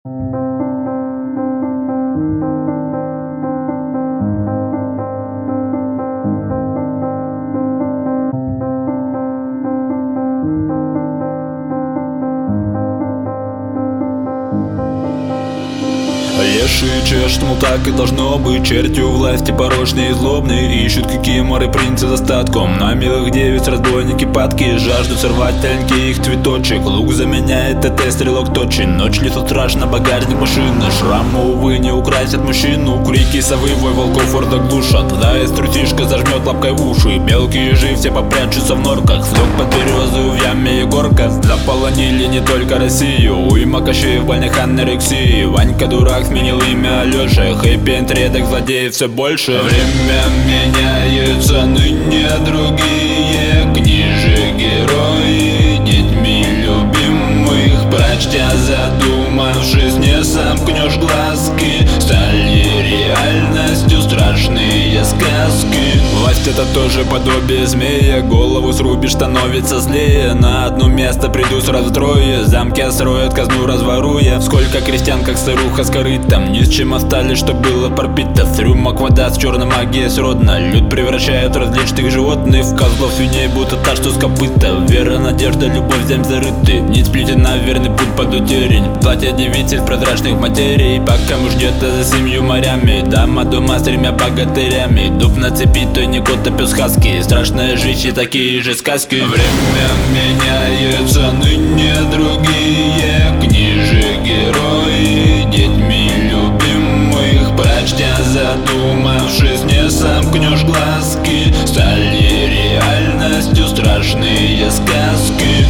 Леший чешет, мол, так и должно быть. Чертью власти порочные и злобные ищут кикиморы принца за статком. На милых девиц разбойники падки жаждут сорвать тонкий их цветочек. Лук заменяет ТТ, стрелок точен. Ночь летит страшно, багажник машины. Шрамы, увы, не украсят мужчину. Крики совы, вой волков орда глушат. Да и трусишка зажмет лапкой уши. Белки и ежи все попрячутся в норках. Слег под березы в яме Егорка. Заполонили не только Россию. Уйма кощей в больных анорексии. Ванька дурак сменил имя Алёша. Хэппи-энд редок, злодеев все больше. Время меняется, ныне другие книжек герои детьми любимых. Прочтя, задумавшись, не сомкнешь глазки. Стали реальностью страшные сказки. Власть — это тоже подобие змея. Голову срубишь, становится злее. На одно место приду сразу трое. Замки строят, казну разворуя. Сколько крестьян, как старуха с корытом. Ни с чем остались, что было пропито. В трюмах вода с черной магией сродна. Люд превращают различных животных в козлов, свиней, будто та, что с копыта. Вера, надежда, любовь, земь зарыты. Нить сплетена, верный путь под утерень. Платье девиц из прозрачных материй. Пока муж где-то за 7 морями. Дама дома с 3 богатырями. Дуб на цепи, то не кот, а пес хаски. Страшная жизнь и такие же сказки. Время меняется, ныне другие книжек герои детьми любимых. Прочтя, задумавшись, не сомкнешь глазки. Стали реальностью страшные сказки.